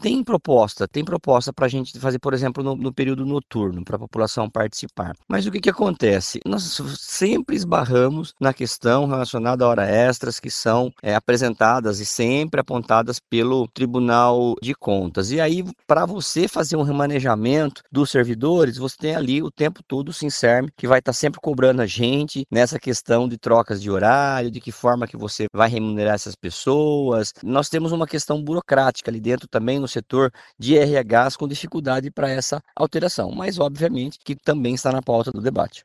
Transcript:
tem proposta para a gente fazer, por exemplo, no período noturno, para a população participar. Mas o que acontece? Nós sempre esbarramos na questão relacionada a horas extras que são apresentadas e sempre apontadas pelo Tribunal de Contas. E aí, para você fazer um remanejamento dos servidores, você tem ali o tempo todo o Sincerme, que vai estar sempre cobrando a gente nessa questão de trocas de horário, de que forma que você vai remunerar essas pessoas. Nós temos uma questão burocrática ali dentro também no setor de RHs com dificuldade para essa alteração, mas obviamente que também está na pauta do debate.